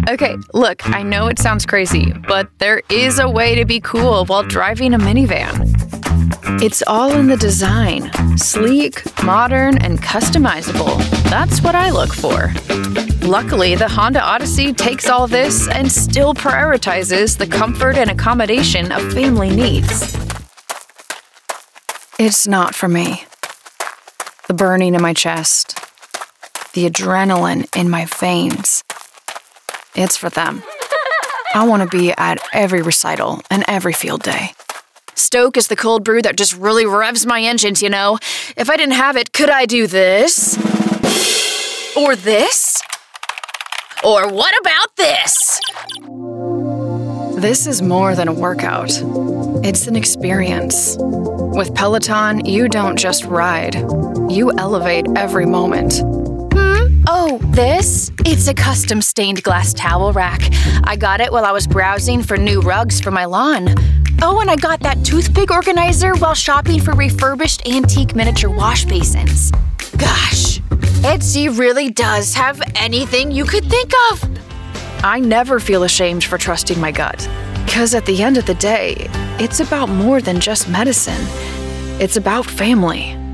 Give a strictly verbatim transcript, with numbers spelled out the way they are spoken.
Okay, look, I know it sounds crazy, but there is a way to be cool while driving a minivan. It's all in the design. Sleek, modern, and customizable. That's what I look for. Luckily, the Honda Odyssey takes all this and still prioritizes the comfort and accommodation of family needs. It's not for me. The burning in my chest. The adrenaline in my veins. It's for them. I want to be at every recital and every field day. Stoke is the cold brew that just really revs my engines, you know. If I didn't have it, could I do this? Or this? Or what about this? This is more than a workout. It's an experience. With Peloton, you don't just ride. You elevate every moment. Hmm? Oh, this? It's a custom stained glass towel rack. I got it while I was browsing for new rugs for my lawn. Oh, and I got that toothpick organizer while shopping for refurbished antique miniature wash basins. Gosh, Etsy really does have anything you could think of. I never feel ashamed for trusting my gut, because at the end of the day, it's about more than just medicine. It's about family.